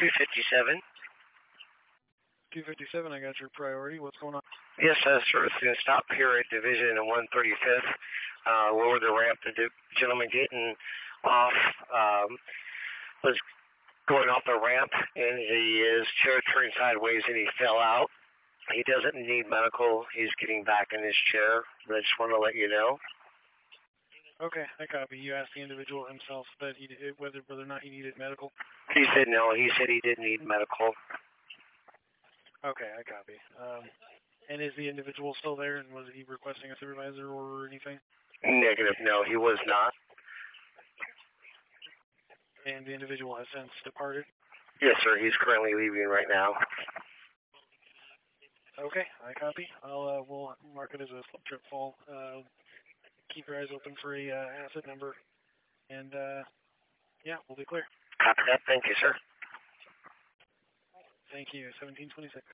257. 257, I got your priority. What's going on? Yes, sir. It's going to stop here at Division and 135th. Lower the ramp. The gentleman getting off was going off the ramp, and his chair turned sideways, and he fell out. He doesn't need medical. He's getting back in his chair, but I just want to let you know. Okay, I copy. You asked the individual himself that whether or not he needed medical? He said no. He said he didn't need medical. Okay, I copy. And is the individual still there, and was he requesting a supervisor or anything? Negative, no, he was not. And the individual has since departed? Yes, sir. He's currently leaving right now. Okay, I copy. We'll mark it as a slip trip fall. Keep your eyes open for a asset number, and yeah, we'll be clear. Copy that. Thank you, sir. Thank you. 1726.